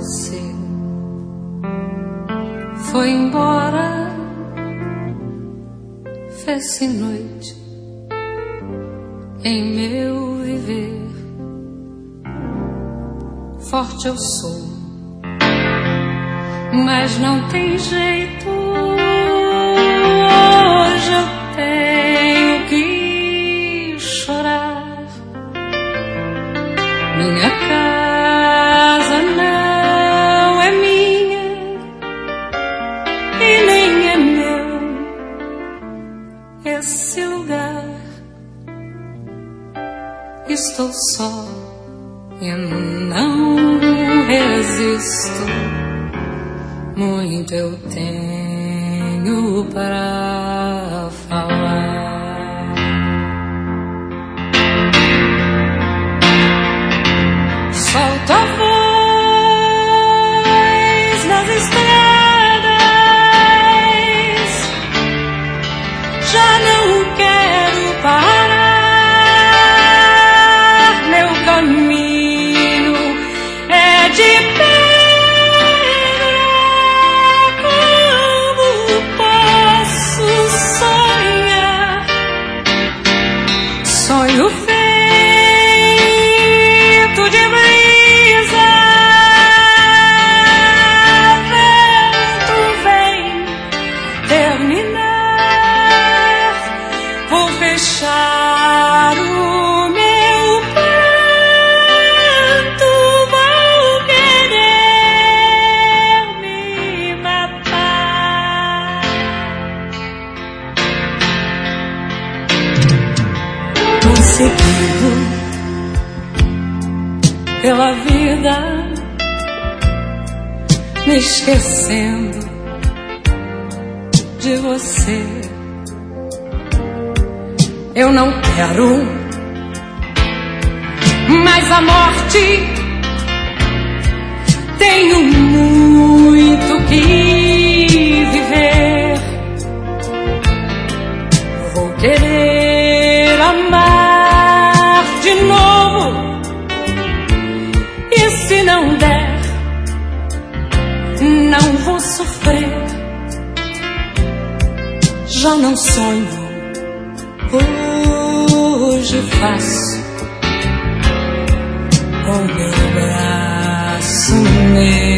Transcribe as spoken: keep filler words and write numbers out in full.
você foi embora, fez-se noite em meu viver. Forte eu sou, mas não tem jeito. Hoje eu tenho que chorar. Minha casa não é minha e nem é meu esse lugar. Estou só e não resisto. Muito eu tenho para falar. Solto a voz nas estradas, já não quero parar. Meu caminho é de pedra. Sonho feito de brisa, vento vem terminar. Vou fechar o meu pranto, vou querer me matar. Seguido pela vida, me esquecendo de você. Eu não quero mais a morte, tenho muito que viver. Vou querer amar de novo, e se não der, não vou sofrer. Já não sonho, hoje faço com meu braço meu.